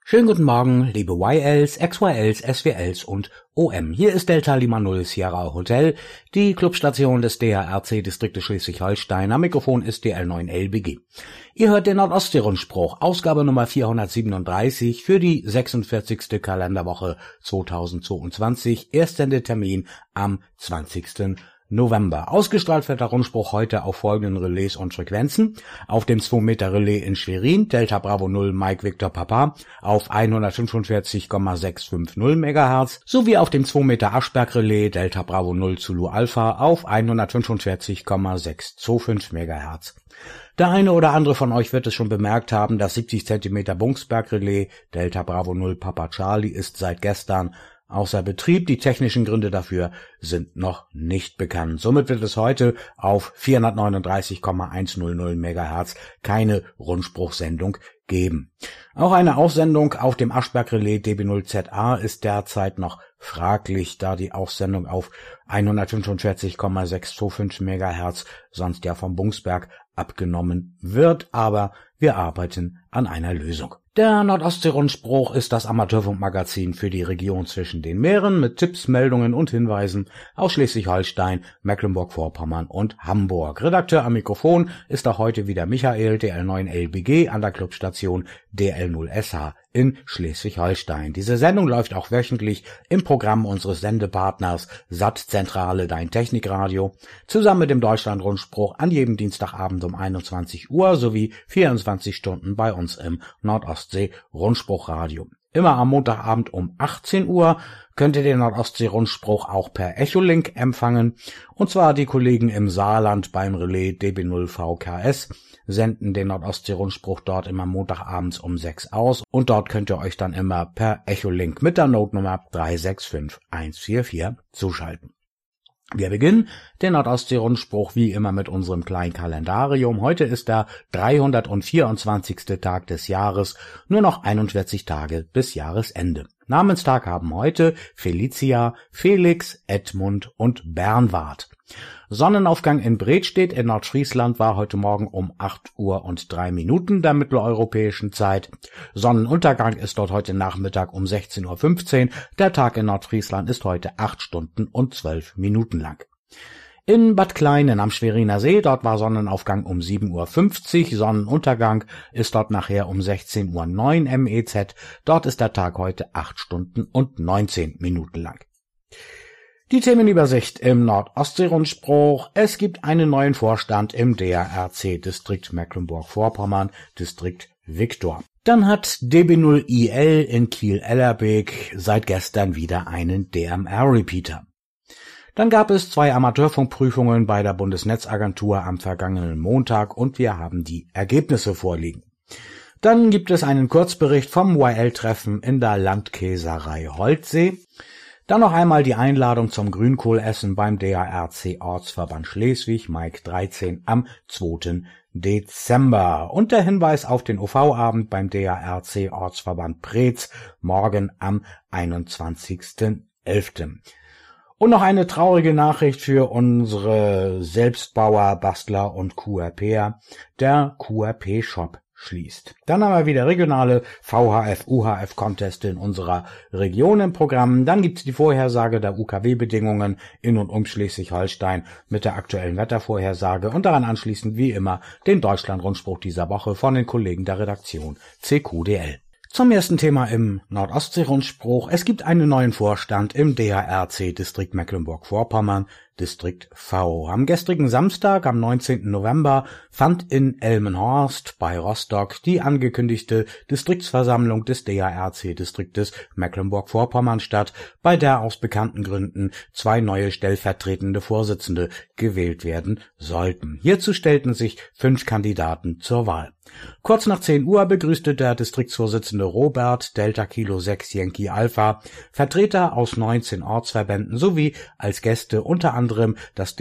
Schönen guten Morgen, liebe YLs, XYLs, SWLs und OM. Hier ist Delta Lima 0 Sierra Hotel, die Clubstation des DARC-Distriktes Schleswig-Holstein. Am Mikrofon ist DL9LBG. Ihr hört den Nordostsee-Rundspruch, Ausgabe Nummer 437 für die 46. Kalenderwoche 2022, Erstsendetermin am 20. November. Ausgestrahlt wird der Rundspruch heute auf folgenden Relais und Frequenzen: auf dem 2-Meter-Relais in Schwerin, Delta Bravo 0 Mike Victor Papa auf 145,650 MHz, sowie auf dem 2-Meter Aschberg-Relais Delta Bravo 0 Zulu Alpha auf 145,625 MHz. Der eine oder andere von euch wird es schon bemerkt haben, das 70 cm Bungsberg-Relais Delta Bravo 0 Papa Charlie ist seit gestern außer Betrieb. Die technischen Gründe dafür sind noch nicht bekannt. Somit wird es heute auf 439,100 MHz keine Rundspruchsendung geben. Auch eine Aussendung auf dem Aschberg-Relais DB0ZA ist derzeit noch fraglich, da die Aussendung auf 145,625 MHz sonst ja vom Bungsberg abgenommen wird, aber wir arbeiten an einer Lösung. Der Nordostsee-Rundspruch ist das Amateurfunkmagazin für die Region zwischen den Meeren mit Tipps, Meldungen und Hinweisen aus Schleswig-Holstein, Mecklenburg-Vorpommern und Hamburg. Redakteur am Mikrofon ist auch heute wieder Michael, DL9LBG, an der Clubstation DL0SH in Schleswig-Holstein. Diese Sendung läuft auch wöchentlich im Programm unseres Sendepartners SAT-Zentrale Dein Technikradio, zusammen mit dem Deutschland-Rundspruch an jedem Dienstagabend um 21 Uhr sowie 24 Stunden bei uns im Nordostsee-Rundspruchradio. Immer am Montagabend um 18 Uhr könnt ihr den Nordostsee-Rundspruch auch per Echolink empfangen, und zwar die Kollegen im Saarland beim Relais DB0VKS senden den Nordostsee-Rundspruch dort immer Montagabends um 6 aus, und dort könnt ihr euch dann immer per Echolink mit der Notenummer 365144 zuschalten. Wir beginnen den Nordostsee-Rundspruch wie immer mit unserem kleinen Kalendarium. Heute ist der 324. Tag des Jahres, nur noch 41 Tage bis Jahresende. Namenstag haben heute Felicia, Felix, Edmund und Bernward. Sonnenaufgang in Bredstedt in Nordfriesland war heute Morgen um 8:03 der mitteleuropäischen Zeit. Sonnenuntergang ist dort heute Nachmittag um 16:15 Uhr. Der Tag in Nordfriesland ist heute 8 Stunden und 12 Minuten lang. In Bad Kleinen am Schweriner See, dort war Sonnenaufgang um 7:50 Uhr, Sonnenuntergang ist dort nachher um 16:09 Uhr MEZ. Dort ist der Tag heute 8 Stunden und 19 Minuten lang. Die Themenübersicht im Nordostsee-Rundspruch. Es gibt einen neuen Vorstand im DARC-Distrikt Mecklenburg-Vorpommern, Distrikt Viktor. Dann hat DB0IL in Kiel-Ellerbeek seit gestern wieder einen DMR-Repeater. Dann gab es 2 Amateurfunkprüfungen bei der Bundesnetzagentur am vergangenen Montag und wir haben die Ergebnisse vorliegen. Dann gibt es einen Kurzbericht vom YL-Treffen in der Landkäserei Holtsee. Dann noch einmal die Einladung zum Grünkohlessen beim DARC-Ortsverband Schleswig, Mike 13, am 2. Dezember. Und der Hinweis auf den OV-Abend beim DARC-Ortsverband Preetz, morgen am 21.11. Und noch eine traurige Nachricht für unsere Selbstbauer, Bastler und QRPer. Der QRP-Shop schließt. Dann haben wir wieder regionale VHF-UHF-Conteste in unserer Region im Programm. Dann gibt es die Vorhersage der UKW-Bedingungen in und um Schleswig-Holstein mit der aktuellen Wettervorhersage und daran anschließend wie immer den Deutschland-Rundspruch dieser Woche von den Kollegen der Redaktion CQDL. Zum ersten Thema im Nordostsee-Rundspruch. Es gibt einen neuen Vorstand im DARC-Distrikt Mecklenburg-Vorpommern, Distrikt V. Am gestrigen Samstag, am 19. November, fand in Elmenhorst bei Rostock die angekündigte Distriktsversammlung des DARC-Distriktes Mecklenburg-Vorpommern statt, bei der aus bekannten Gründen 2 neue stellvertretende Vorsitzende gewählt werden sollten. Hierzu stellten sich 5 Kandidaten zur Wahl. Kurz nach 10 Uhr begrüßte der Distriktsvorsitzende Robert Delta Kilo 6 Yankee Alpha Vertreter aus 19 Ortsverbänden sowie als Gäste unter anderem das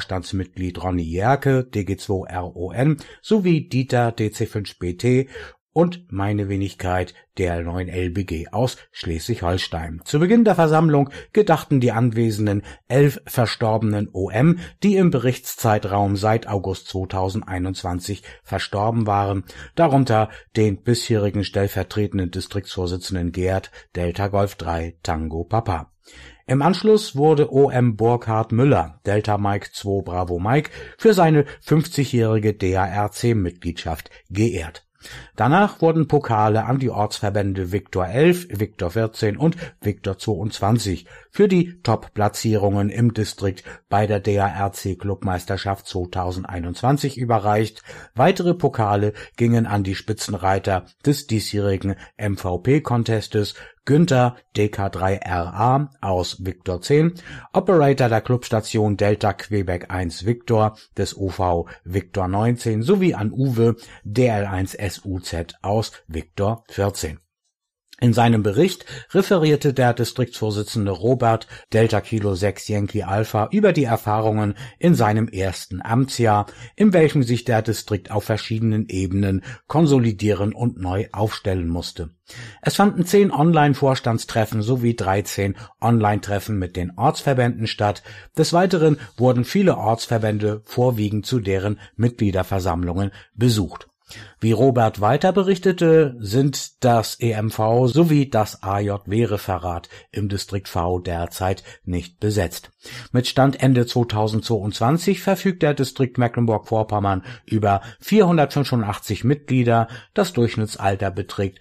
DARC-Vorstandsmitglied Ronny Jerke, DG2 RON, sowie Dieter DC5BT und meine Wenigkeit der 9 LBG aus Schleswig-Holstein. Zu Beginn der Versammlung gedachten die anwesenden 11 verstorbenen OM, die im Berichtszeitraum seit August 2021 verstorben waren, darunter den bisherigen stellvertretenden Distriktsvorsitzenden Gerd Delta Golf 3 Tango Papa. Im Anschluss wurde OM Burkhard Müller, Delta Mike 2 Bravo Mike, für seine 50-jährige DARC-Mitgliedschaft geehrt. Danach wurden Pokale an die Ortsverbände Viktor 11, Viktor 14 und Viktor 22 für die Top-Platzierungen im Distrikt bei der DARC-Clubmeisterschaft 2021 überreicht. Weitere Pokale gingen an die Spitzenreiter des diesjährigen MVP-Contestes Günther DK3RA aus Viktor 10, Operator der Clubstation Delta Quebec 1 Viktor des OV Viktor 19 sowie an Uwe DL1SUZ aus Viktor 14. In seinem Bericht referierte der Distriktsvorsitzende Robert Delta Kilo 6 Yankee Alpha über die Erfahrungen in seinem ersten Amtsjahr, in welchem sich der Distrikt auf verschiedenen Ebenen konsolidieren und neu aufstellen musste. Es fanden 10 Online-Vorstandstreffen sowie 13 Online-Treffen mit den Ortsverbänden statt. Des Weiteren wurden viele Ortsverbände vorwiegend zu deren Mitgliederversammlungen besucht. Wie Robert weiter berichtete, sind das EMV sowie das AJW-Referat im Distrikt V derzeit nicht besetzt. Mit Stand Ende 2022 verfügt der Distrikt Mecklenburg-Vorpommern über 485 Mitglieder. Das Durchschnittsalter beträgt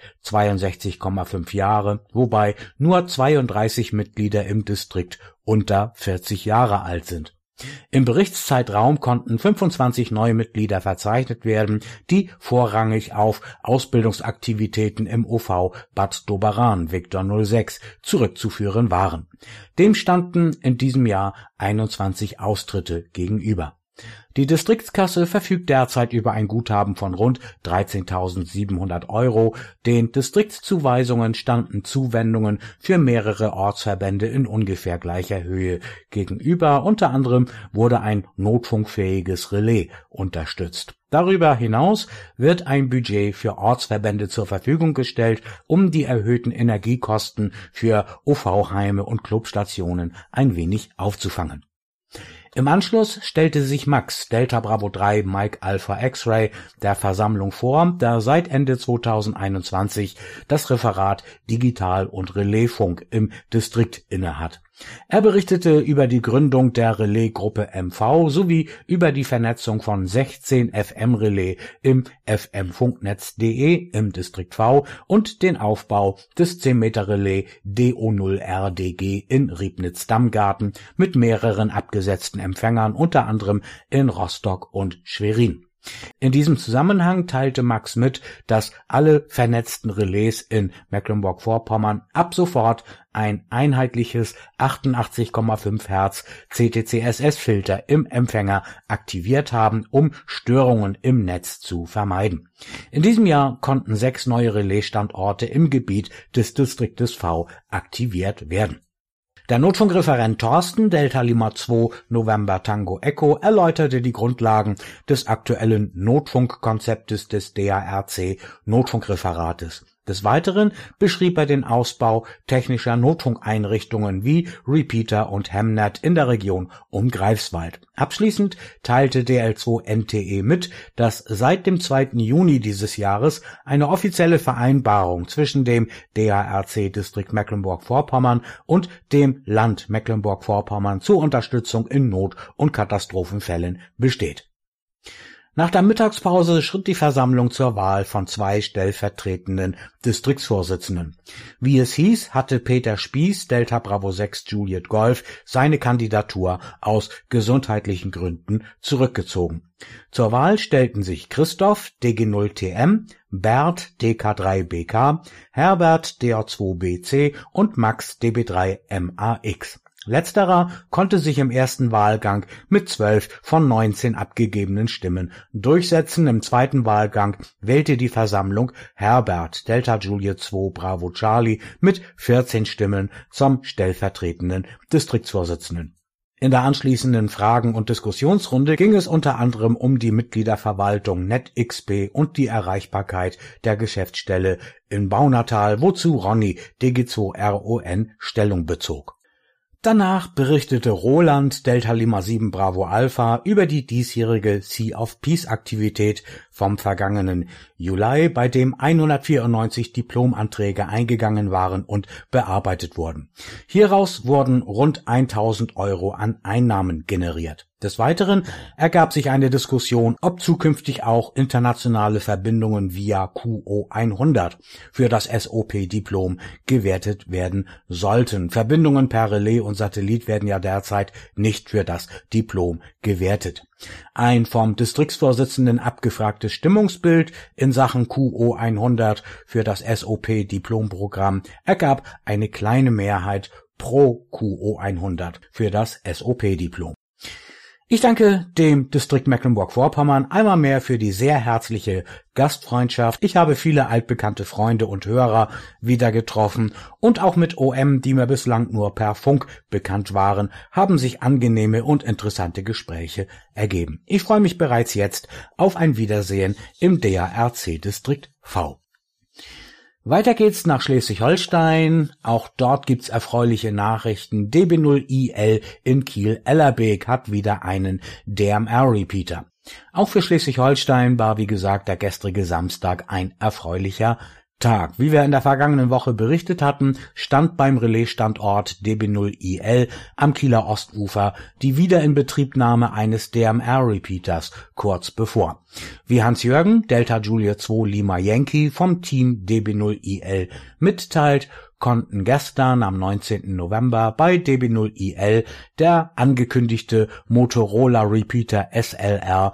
62,5 Jahre, wobei nur 32 Mitglieder im Distrikt unter 40 Jahre alt sind. Im Berichtszeitraum konnten 25 neue Mitglieder verzeichnet werden, die vorrangig auf Ausbildungsaktivitäten im OV Bad Doberan Viktor 06 zurückzuführen waren. Dem standen in diesem Jahr 21 Austritte gegenüber. Die Distriktskasse verfügt derzeit über ein Guthaben von rund 13.700 €. Den Distriktszuweisungen standen Zuwendungen für mehrere Ortsverbände in ungefähr gleicher Höhe gegenüber. Unter anderem wurde ein notfunkfähiges Relais unterstützt. Darüber hinaus wird ein Budget für Ortsverbände zur Verfügung gestellt, um die erhöhten Energiekosten für OV-Heime und Clubstationen ein wenig aufzufangen. Im Anschluss stellte sich Max Delta Bravo 3 Mike Alpha X-Ray der Versammlung vor, der seit Ende 2021 das Referat Digital- und Relaisfunk im Distrikt innehat. Er berichtete über die Gründung der Relaisgruppe MV sowie über die Vernetzung von 16 FM-Relais im fmfunknetz.de im Distrikt V und den Aufbau des 10-Meter-Relais DO0RDG in Riebnitz-Dammgarten mit mehreren abgesetzten Empfängern, unter anderem in Rostock und Schwerin. In diesem Zusammenhang teilte Max mit, dass alle vernetzten Relais in Mecklenburg-Vorpommern ab sofort ein einheitliches 88,5 Hertz CTC-SS-Filter im Empfänger aktiviert haben, um Störungen im Netz zu vermeiden. In diesem Jahr konnten 6 neue Relaisstandorte im Gebiet des Distriktes V aktiviert werden. Der Notfunkreferent Thorsten Delta Lima 2 November Tango Echo erläuterte die Grundlagen des aktuellen Notfunkkonzeptes des DARC Notfunkreferates. Des Weiteren beschrieb er den Ausbau technischer Notfunkeinrichtungen wie Repeater und Hemnet in der Region um Greifswald. Abschließend teilte DL2 NTE mit, dass seit dem 2. Juni dieses Jahres eine offizielle Vereinbarung zwischen dem DARC-Distrikt Mecklenburg-Vorpommern und dem Land Mecklenburg-Vorpommern zur Unterstützung in Not- und Katastrophenfällen besteht. Nach der Mittagspause schritt die Versammlung zur Wahl von 2 stellvertretenden Distriktsvorsitzenden. Wie es hieß, hatte Peter Spieß, Delta Bravo 6 Juliet Golf, seine Kandidatur aus gesundheitlichen Gründen zurückgezogen. Zur Wahl stellten sich Christoph DG0TM, Bert DK3BK, Herbert DO2BC und Max DB3MAX. Letzterer konnte sich im ersten Wahlgang mit 12 von 19 abgegebenen Stimmen durchsetzen. Im zweiten Wahlgang wählte die Versammlung Herbert Delta Juliet 2 Bravo Charlie mit 14 Stimmen zum stellvertretenden Distriktsvorsitzenden. In der anschließenden Fragen- und Diskussionsrunde ging es unter anderem um die Mitgliederverwaltung NetXP und die Erreichbarkeit der Geschäftsstelle in Baunatal, wozu Ronny DG2RON Stellung bezog. Danach berichtete Roland Delta Lima 7 Bravo Alpha über die diesjährige Sea of Peace Aktivität vom vergangenen Juli, bei dem 194 Diplomanträge eingegangen waren und bearbeitet wurden. Hieraus wurden rund 1.000 € an Einnahmen generiert. Des Weiteren ergab sich eine Diskussion, ob zukünftig auch internationale Verbindungen via QO100 für das SOP-Diplom gewertet werden sollten. Verbindungen per Relais und Satellit werden ja derzeit nicht für das Diplom gewertet. Ein vom Distriktsvorsitzenden abgefragtes Stimmungsbild in Sachen QO100 für das SOP-Diplomprogramm ergab eine kleine Mehrheit pro QO100 für das SOP-Diplom. Ich danke dem Distrikt Mecklenburg-Vorpommern einmal mehr für die sehr herzliche Gastfreundschaft. Ich habe viele altbekannte Freunde und Hörer wieder getroffen und auch mit OM, die mir bislang nur per Funk bekannt waren, haben sich angenehme und interessante Gespräche ergeben. Ich freue mich bereits jetzt auf ein Wiedersehen im DARC-Distrikt V. Weiter geht's nach Schleswig-Holstein. Auch dort gibt's erfreuliche Nachrichten. DB0IL in Kiel-Ellerbeek hat wieder einen DMR-Repeater. Auch für Schleswig-Holstein war, wie gesagt, der gestrige Samstag ein erfreulicher Tag. Wie wir in der vergangenen Woche berichtet hatten, stand beim Relaisstandort DB0IL am Kieler Ostufer die Wiederinbetriebnahme eines DMR-Repeaters kurz bevor. Wie Hans-Jürgen, Delta Julia 2 Lima Yankee vom Team DB0IL mitteilt, konnten gestern am 19. November bei DB0IL der angekündigte Motorola Repeater SLR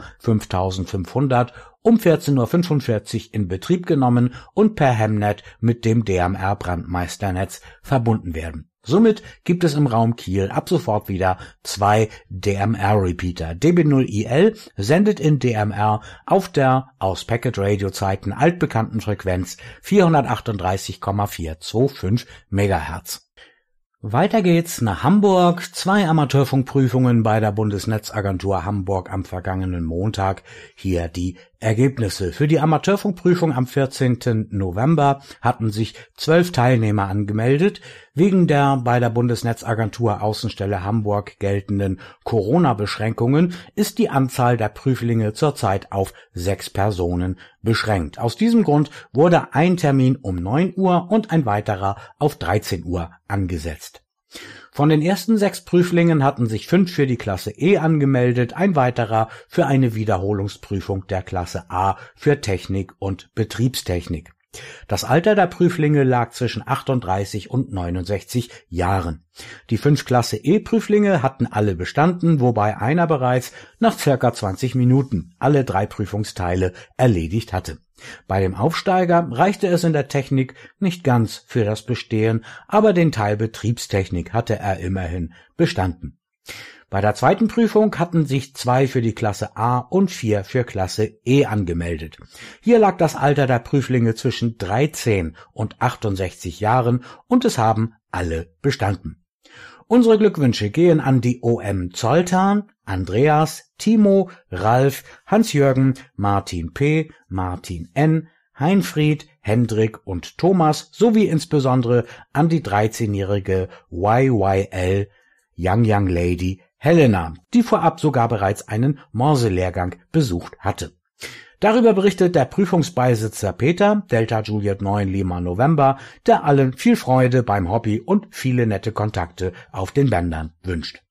5500 um 14:45 Uhr in Betrieb genommen und per Hemnet mit dem DMR Brandmeisternetz verbunden werden. Somit gibt es im Raum Kiel ab sofort wieder 2 DMR-Repeater. DB0IL sendet in DMR auf der aus Packet-Radio-Zeiten altbekannten Frequenz 438,425 MHz. Weiter geht's nach Hamburg. 2 Amateurfunkprüfungen bei der Bundesnetzagentur Hamburg am vergangenen Montag. Hier die Ergebnisse. Für die Amateurfunkprüfung am 14. November hatten sich 12 Teilnehmer angemeldet. Wegen der bei der Bundesnetzagentur Außenstelle Hamburg geltenden Corona-Beschränkungen ist die Anzahl der Prüflinge zurzeit auf 6 Personen beschränkt. Aus diesem Grund wurde ein Termin um 9 Uhr und ein weiterer auf 13 Uhr angesetzt. Von den ersten 6 Prüflingen hatten sich 5 für die Klasse E angemeldet, ein weiterer für eine Wiederholungsprüfung der Klasse A für Technik und Betriebstechnik. Das Alter der Prüflinge lag zwischen 38 und 69 Jahren. Die 5 Klasse E-Prüflinge hatten alle bestanden, wobei einer bereits nach circa 20 Minuten alle 3 Prüfungsteile erledigt hatte. Bei dem Aufsteiger reichte es in der Technik nicht ganz für das Bestehen, aber den Teil Betriebstechnik hatte er immerhin bestanden. Bei der zweiten Prüfung hatten sich 2 für die Klasse A und 4 für Klasse E angemeldet. Hier lag das Alter der Prüflinge zwischen 13 und 68 Jahren und es haben alle bestanden. Unsere Glückwünsche gehen an die OM Zoltan, Andreas, Timo, Ralf, Hans-Jürgen, Martin P., Martin N., Heinfried, Hendrik und Thomas sowie insbesondere an die 13-jährige YYL Young Young Lady Helena, die vorab sogar bereits einen Morselehrgang besucht hatte. Darüber berichtet der Prüfungsbeisitzer Peter, Delta Juliet 9 Lima November, der allen viel Freude beim Hobby und viele nette Kontakte auf den Bändern wünscht.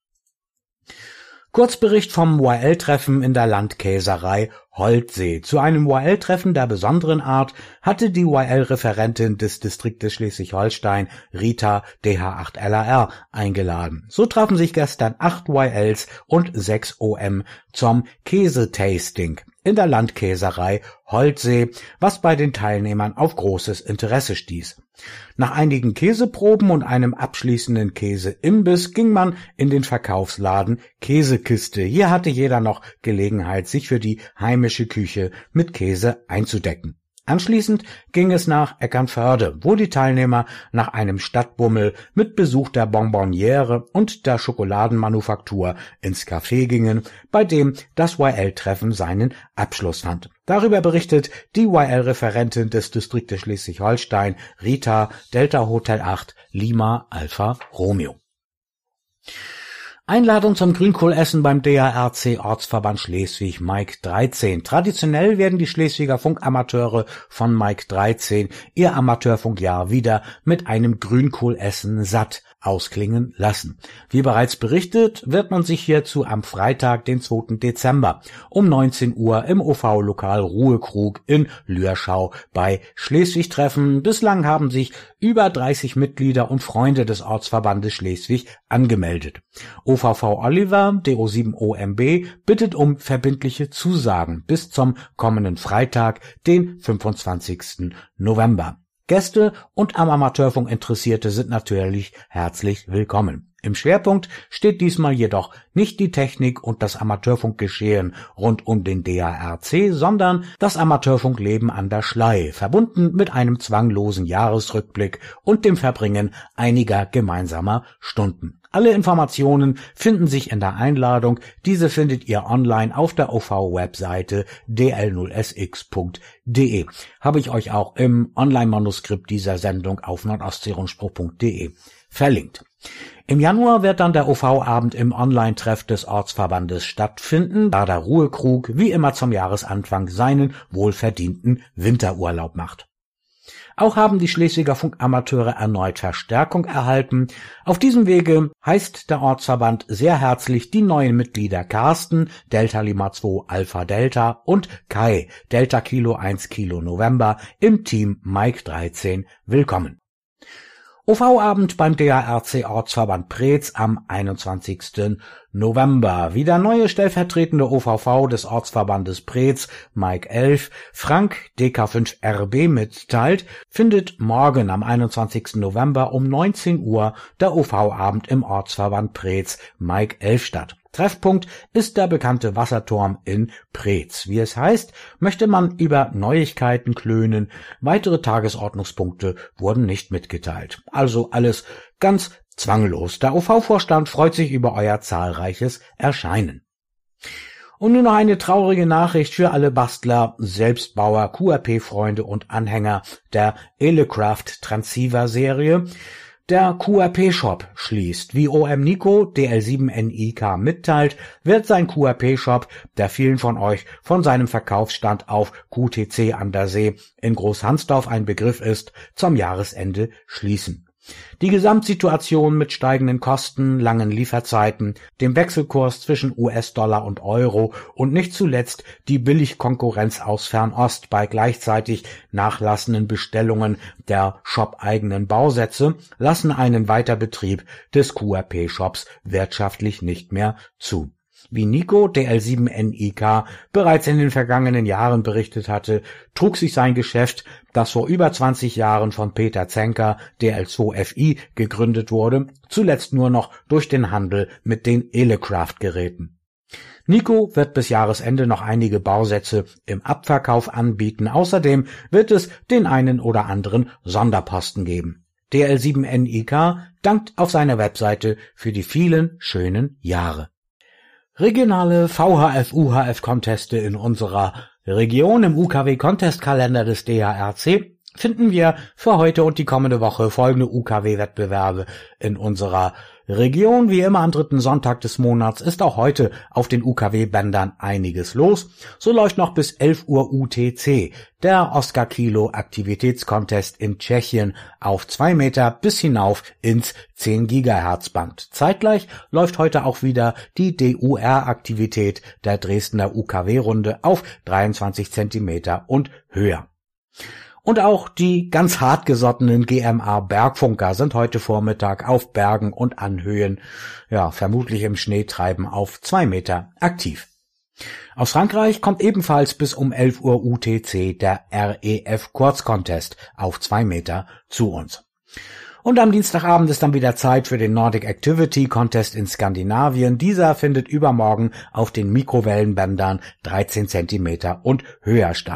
Kurzbericht vom YL-Treffen in der Landkäserei Holtsee. Zu einem YL-Treffen der besonderen Art hatte die YL-Referentin des Distriktes Schleswig-Holstein, Rita DH8LAR, eingeladen. So trafen sich gestern 8 YLs und 6 OM zum Käsetasting in der Landkäserei Holtsee, was bei den Teilnehmern auf großes Interesse stieß. Nach einigen Käseproben und einem abschließenden Käseimbiss ging man in den Verkaufsladen Käsekiste. Hier hatte jeder noch Gelegenheit, sich für die heimische Küche mit Käse einzudecken. Anschließend ging es nach Eckernförde, wo die Teilnehmer nach einem Stadtbummel mit Besuch der Bonbonniere und der Schokoladenmanufaktur ins Café gingen, bei dem das YL-Treffen seinen Abschluss fand. Darüber berichtet die YL-Referentin des Distriktes Schleswig-Holstein, Rita, Delta Hotel 8, Lima Alpha Romeo. Einladung zum Grünkohlessen beim DARC Ortsverband Schleswig Mike 13. Traditionell werden die Schleswiger Funkamateure von Mike 13 ihr Amateurfunkjahr wieder mit einem Grünkohlessen satt ausklingen lassen. Wie bereits berichtet, wird man sich hierzu am Freitag, den 2. Dezember um 19 Uhr im OV-Lokal Ruhekrug in Lürschau bei Schleswig treffen. Bislang haben sich über 30 Mitglieder und Freunde des Ortsverbandes Schleswig angemeldet. OVV Oliver, DO7OMB, bittet um verbindliche Zusagen bis zum kommenden Freitag, den 25. November. Gäste und am Amateurfunk Interessierte sind natürlich herzlich willkommen. Im Schwerpunkt steht diesmal jedoch nicht die Technik und das Amateurfunkgeschehen rund um den DARC, sondern das Amateurfunkleben an der Schlei, verbunden mit einem zwanglosen Jahresrückblick und dem Verbringen einiger gemeinsamer Stunden. Alle Informationen finden sich in der Einladung. Diese findet ihr online auf der OV-Webseite dl0sx.de. Habe ich euch auch im Online-Manuskript dieser Sendung auf nordostseerundspruch.de verlinkt. Im Januar wird dann der OV-Abend im Online-Treff des Ortsverbandes stattfinden, da der Ruhekrug wie immer zum Jahresanfang seinen wohlverdienten Winterurlaub macht. Auch haben die Schleswiger Funkamateure erneut Verstärkung erhalten. Auf diesem Wege heißt der Ortsverband sehr herzlich die neuen Mitglieder Carsten, Delta Lima 2 Alpha Delta und Kai, Delta Kilo 1 Kilo November im Team Mike 13 willkommen. OV-Abend beim DARC Ortsverband Preetz am 21. November. Wie der neue stellvertretende OVV des Ortsverbandes Preetz, Mike 11, Frank DK5RB mitteilt, findet morgen am 21. November um 19 Uhr der OV-Abend im Ortsverband Preetz, Mike 11 statt. Treffpunkt ist der bekannte Wasserturm in Preetz. Wie es heißt, möchte man über Neuigkeiten klönen. Weitere Tagesordnungspunkte wurden nicht mitgeteilt. Also alles ganz zwanglos. Der OV-Vorstand freut sich über euer zahlreiches Erscheinen. Und nun noch eine traurige Nachricht für alle Bastler, Selbstbauer, QRP-Freunde und Anhänger der Elecraft Transceiver-Serie. Der QRP-Shop schließt. Wie OM Nico DL7NIK mitteilt, wird sein QRP-Shop, der vielen von euch von seinem Verkaufsstand auf QTC an der See in Großhansdorf ein Begriff ist, zum Jahresende schließen. Die Gesamtsituation mit steigenden Kosten, langen Lieferzeiten, dem Wechselkurs zwischen US-Dollar und Euro und nicht zuletzt die Billigkonkurrenz aus Fernost bei gleichzeitig nachlassenden Bestellungen der Shop-eigenen Bausätze lassen einen Weiterbetrieb des QRP-Shops wirtschaftlich nicht mehr zu. Wie Nico DL7NIK bereits in den vergangenen Jahren berichtet hatte, trug sich sein Geschäft, das vor über 20 Jahren von Peter Zenker DL2FI gegründet wurde, zuletzt nur noch durch den Handel mit den Elecraft-Geräten. Nico wird bis Jahresende noch einige Bausätze im Abverkauf anbieten. Außerdem wird es den einen oder anderen Sonderposten geben. DL7NIK dankt auf seiner Webseite für die vielen schönen Jahre. Regionale VHF-UHF-Conteste in unserer Region im UKW-Contest-Kalender des DARC finden wir für heute und die kommende Woche folgende UKW-Wettbewerbe in unserer Region. Wie immer am 3. Sonntag des Monats ist auch heute auf den UKW-Bändern einiges los. So läuft noch bis 11 Uhr UTC der Oscar Kilo Aktivitätscontest in Tschechien auf 2 Meter bis hinauf ins 10 Gigahertz Band. Zeitgleich läuft heute auch wieder die DUR-Aktivität der Dresdner UKW-Runde auf 23 Zentimeter und höher. Und auch die ganz hartgesottenen GMA Bergfunker sind heute Vormittag auf Bergen und Anhöhen, vermutlich im Schneetreiben auf 2 Meter aktiv. Aus Frankreich kommt ebenfalls bis um 11 Uhr UTC der REF Kurzcontest auf 2 Meter zu uns. Und am Dienstagabend ist dann wieder Zeit für den Nordic Activity Contest in Skandinavien. Dieser findet übermorgen auf den Mikrowellenbändern 13 Zentimeter und höher statt.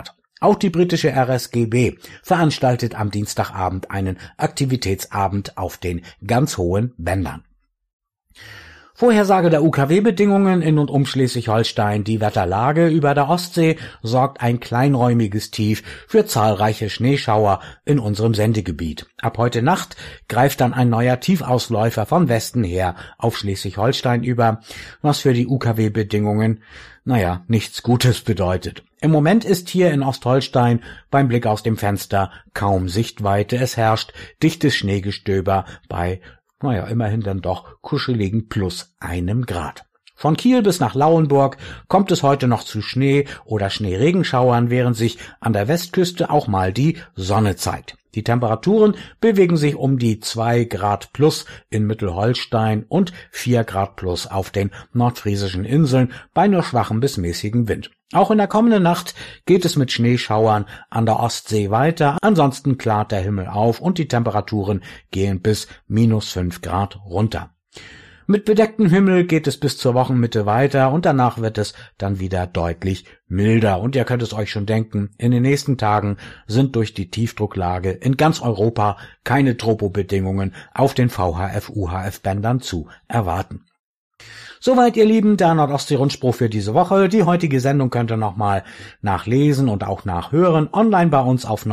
Auch die britische RSGB veranstaltet am Dienstagabend einen Aktivitätsabend auf den ganz hohen Bändern. Vorhersage der UKW-Bedingungen in und um Schleswig-Holstein. Die Wetterlage über der Ostsee sorgt ein kleinräumiges Tief für zahlreiche Schneeschauer in unserem Sendegebiet. Ab heute Nacht greift dann ein neuer Tiefausläufer von Westen her auf Schleswig-Holstein über, was für die UKW-Bedingungen, nichts Gutes bedeutet. Im Moment ist hier in Ostholstein beim Blick aus dem Fenster kaum Sichtweite. Es herrscht dichtes Schneegestöber bei immerhin dann doch kuscheligen +1 Grad. Von Kiel bis nach Lauenburg kommt es heute noch zu Schnee- oder Schneeregenschauern, während sich an der Westküste auch mal die Sonne zeigt. Die Temperaturen bewegen sich um die 2 Grad plus in Mittelholstein und 4 Grad plus auf den nordfriesischen Inseln bei nur schwachem bis mäßigem Wind. Auch in der kommenden Nacht geht es mit Schneeschauern an der Ostsee weiter. Ansonsten klart der Himmel auf und die Temperaturen gehen bis -5 Grad runter. Mit bedecktem Himmel geht es bis zur Wochenmitte weiter und danach wird es dann wieder deutlich milder. Und ihr könnt es euch schon denken, in den nächsten Tagen sind durch die Tiefdrucklage in ganz Europa keine Tropobedingungen auf den VHF-UHF-Bändern zu erwarten. Soweit, ihr Lieben, der Nordostsee-Rundspruch für diese Woche. Die heutige Sendung könnt ihr nochmal nachlesen und auch nachhören online bei uns auf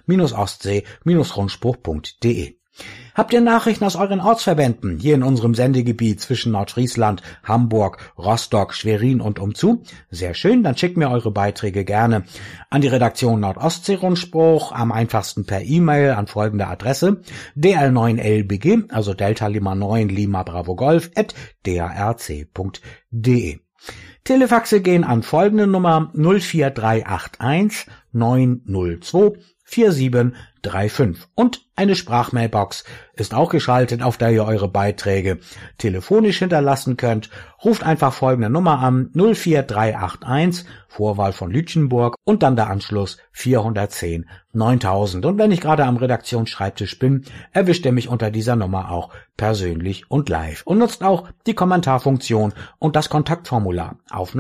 nord-ostsee-rundspruch.de. Habt ihr Nachrichten aus euren Ortsverbänden hier in unserem Sendegebiet zwischen Nordfriesland, Hamburg, Rostock, Schwerin und umzu? Sehr schön, dann schickt mir eure Beiträge gerne an die Redaktion Nordostsee-Rundspruch, am einfachsten per E-Mail an folgende Adresse: dl9lbg, also Delta Lima 9 Lima Bravo Golf @drc.de. Telefaxe gehen an folgende Nummer 04381 902 4735 und eine Sprachmailbox ist auch geschaltet, auf der ihr eure Beiträge telefonisch hinterlassen könnt. Ruft einfach folgende Nummer an 04381 Vorwahl von Lütjenburg und dann der Anschluss 410 9000. Und wenn ich gerade am Redaktionsschreibtisch bin, erwischt ihr mich unter dieser Nummer auch persönlich und live und nutzt auch die Kommentarfunktion und das Kontaktformular auf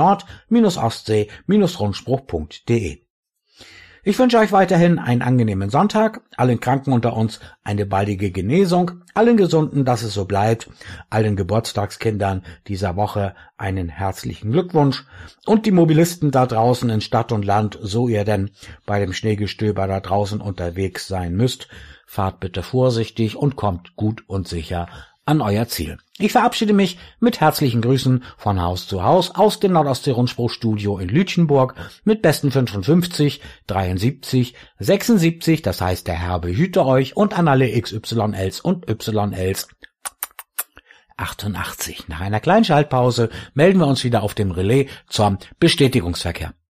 nord-ostsee-rundspruch.de. Ich wünsche euch weiterhin einen angenehmen Sonntag, allen Kranken unter uns eine baldige Genesung, allen Gesunden, dass es so bleibt, allen Geburtstagskindern dieser Woche einen herzlichen Glückwunsch und die Mobilisten da draußen in Stadt und Land, so ihr denn bei dem Schneegestöber da draußen unterwegs sein müsst, fahrt bitte vorsichtig und kommt gut und sicher an euer Ziel. Ich verabschiede mich mit herzlichen Grüßen von Haus zu Haus aus dem Nordostsee-Rundspruch-Studio in Lütjenburg mit besten 55, 73, 76, das heißt der Herr behüte euch, und an alle XYLs und YLs 88. Nach einer kleinen Schaltpause melden wir uns wieder auf dem Relais zum Bestätigungsverkehr.